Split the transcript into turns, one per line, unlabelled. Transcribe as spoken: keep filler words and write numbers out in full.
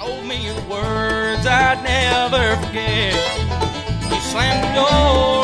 told me words I'd never forget. You slammed the door